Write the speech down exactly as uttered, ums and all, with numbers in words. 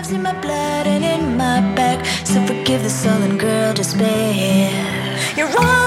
It's in my blood and in my back. So forgive the sullen girl despair. You're wrong.